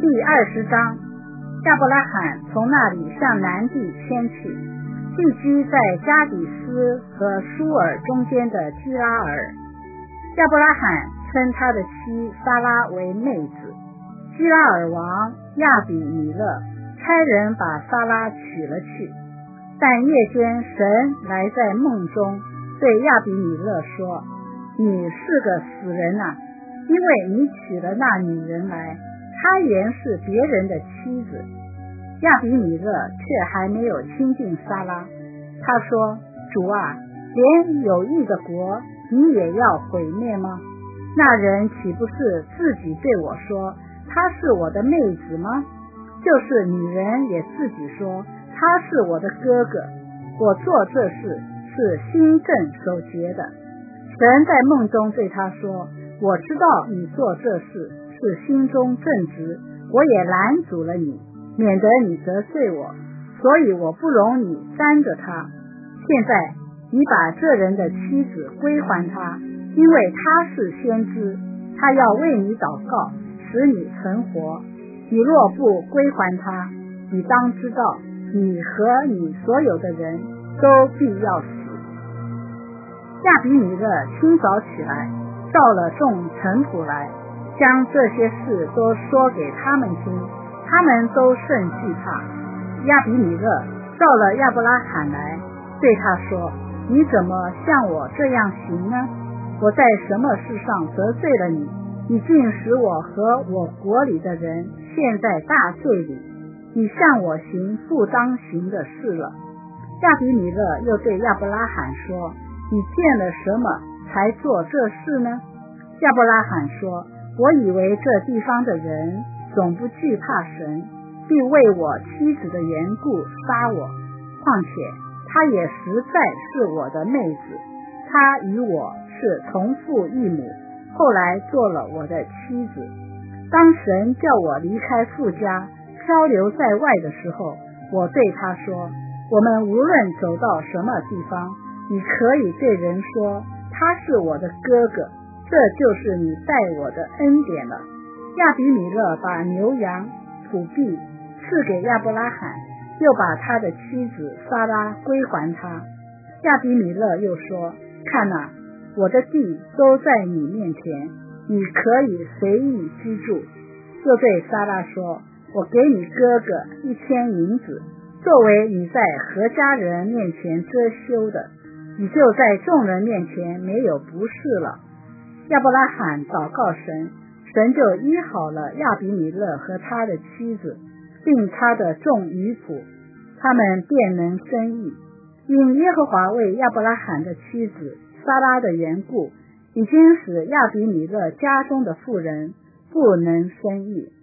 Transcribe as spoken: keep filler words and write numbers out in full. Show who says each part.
Speaker 1: 第二十章，亚伯拉罕从那里向南地迁去，寄居在加底斯和舒尔中间的基拉尔。亚伯拉罕称他的妻撒拉为妹子。基拉尔王亚比米勒差人把撒拉娶了去，但夜间神来在梦中对亚比米勒说：你是个死人啊，因为你娶了那女人来，她原是别人的妻子。亚比米勒却还没有亲近撒拉，他说：主啊，连有一个国你也要毁灭吗？那人岂不是自己对我说她是我的妹子吗？就是女人也自己说她是我的哥哥。我做这事是心正守节的。神在梦中对他说：我知道你做这事是心中正直，我也拦阻了你，免得你得罪我，所以我不容你沾着他。现在你把这人的妻子归还他，因为他是先知，他要为你祷告，使你存活。你若不归还他，你当知道你和你所有的人都必要死。亚比米勒清早起来，召了众臣仆来，将这些事都说给他们听，他们都甚惧怕。亚比米勒召了亚伯拉罕来，对他说：你怎么像我这样行呢？我在什么事上得罪了你？你竟使我和我国里的人陷在大罪里，你向我行不当行的事了。亚比米勒又对亚伯拉罕说：你见了什么才做这事呢？亚伯拉罕说：我以为这地方的人总不惧怕神，必为我妻子的缘故杀我，况且她也实在是我的妹子，她与我是同父异母，后来做了我的妻子。当神叫我离开父家漂流在外的时候，我对他说：我们无论走到什么地方，你可以对人说他是我的哥哥，这就是你待我的恩典了。亚比米勒把牛羊土地赐给亚伯拉罕，又把他的妻子撒拉归还他。亚比米勒又说：看哪，我的地都在你面前，你可以随意居住。又对撒拉说：我给你哥哥一千银子，作为你在何家人面前遮羞的，你就在众人面前没有不是了。亚伯拉罕祷告神，神就医好了亚比米勒和他的妻子，并他的众女仆，他们便能生育。因耶和华为亚伯拉罕的妻子撒拉的缘故，已经使亚比米勒家中的妇人不能生育。